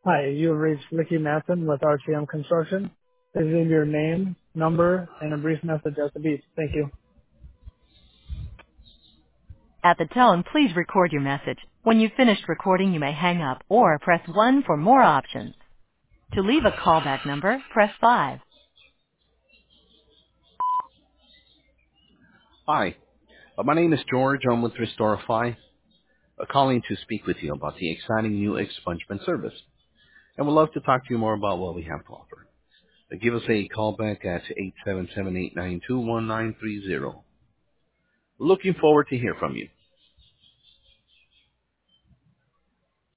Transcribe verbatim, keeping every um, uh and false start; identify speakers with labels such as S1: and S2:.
S1: Hi, you have reached Ricky Matson with R T M Construction. Please leave your name, number, and a brief message at the beep. Thank you.
S2: At the tone, please record your message. When you've finished recording, you may hang up or press one for more options. To leave a callback number, press five.
S3: Hi, uh, my name is George. I'm with Restorify, uh, calling to speak with you about the exciting new expungement service. And we'd love to talk to you more about what we have to offer. Uh, give us a call back at eight seven seven, eight nine two, one nine three zero. Looking forward to hear from you.